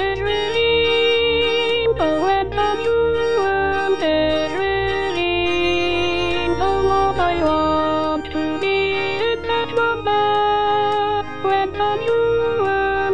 daydream, but when you am daydream, the love I want to be in that moment. When you am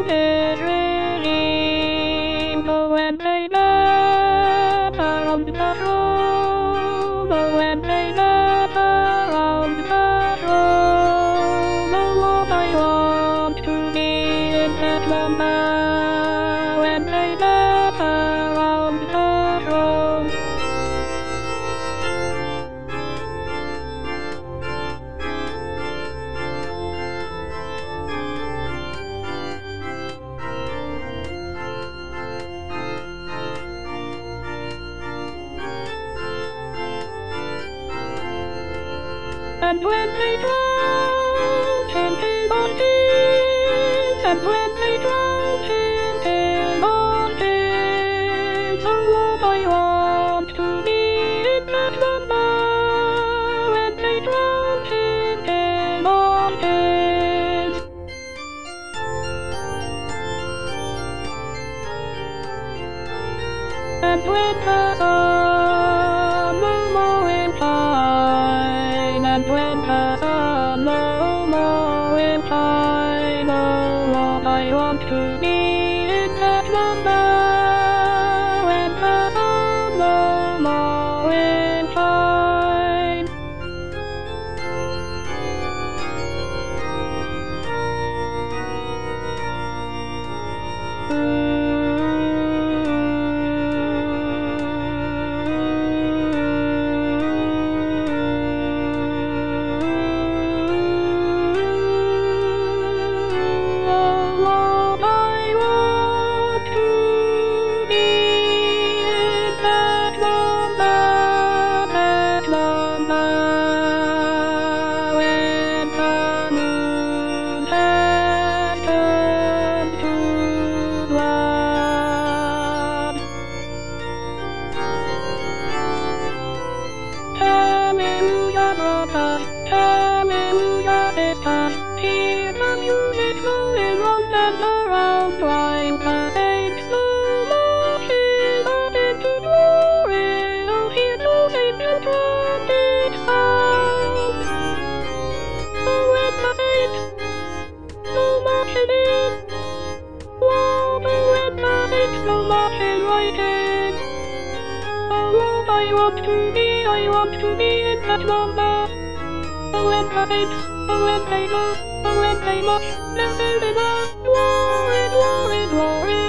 daydream, but when they met around the road, but when they met around the road, the love I want to be in that moment. When they met around the road. And when they drown in mountains, and when they drown in mountains, the love I want to be in that moment. When they drown in mountains. And when the sun no more in shine, and when the sun no more in shine, oh Lord, I want to be in that moment. When the sun no more in shine. Hallelujah, sisters, hear the music going round and around, while the saints slow motion up into glory. Oh, hear those ancient trumpet sound. Oh, when the saints slow motion in, oh, when the saints slow motion right in. Oh, Lord, I want to be in that moment. Oh, when the saints, oh, when they go, oh, when they march, blessed be the glory, glory, glory.